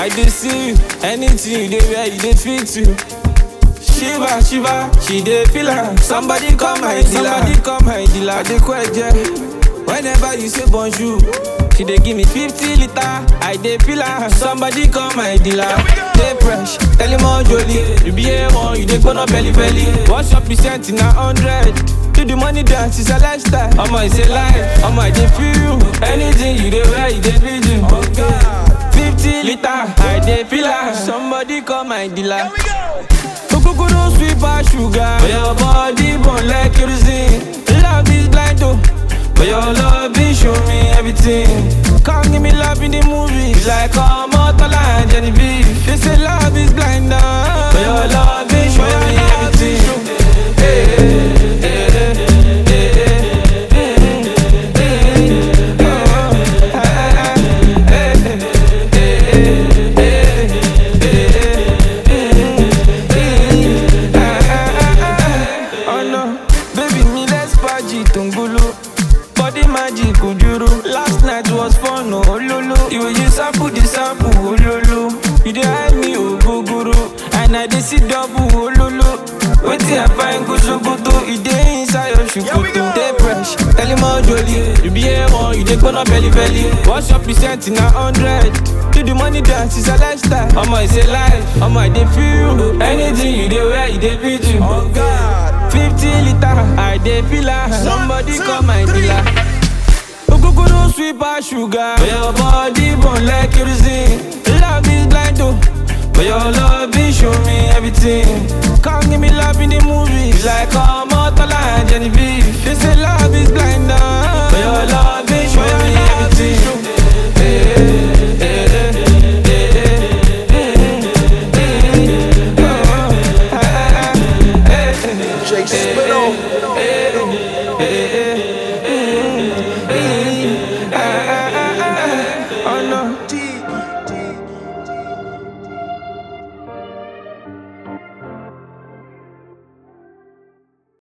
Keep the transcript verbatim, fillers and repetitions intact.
I dey see you, anything you dey wear, you dey fit you. Shiva, Shiva, she dey feel her. Somebody call my dealer, somebody call my dealer. I dey queje. Whenever you say bonjour, she dey give me fifty liter. I dey feel her. Somebody call my dealer. Dey fresh, tell him all jolly. You be a one, you dey burn belly belly. What's your percent in a hundred? Do the money dance, it's a lifestyle. Omo, it's a life. Omo, I dey feel you. Anything you dey wear, you dey feel you. Fifty liter, I dey feel her. Somebody call my dealer. Kuku no sweet by sugar. But your body burn like kerosene. Love is blind though, but your love is show me everything. Come give me love in the movies, like Omotola and Genevieve. They say love is blind now, but your love is show me everything. Hey, hey, hey, hey, hey, hey, hey, body magic, ujuru. Last night was fun, oh lulu. You will use sample the sample, oh lulu. You dey hide me, oh guguru. And I dey see double, oh lulu. Wetin I find good shukutu, e dey inside your shukutu. Dey fresh, tell him all jolly. You be a one, you dey burn belly belly. What's your percent in a hundred? Do the money dance, it's a lifestyle. Omo, it's a life. Omo, I dey feel you. Anything you dey wear, you dey fit you. Oh God. Fifty liter, I dey feel her. Somebody call my dealer. Kuku no sweet by sugar. But your body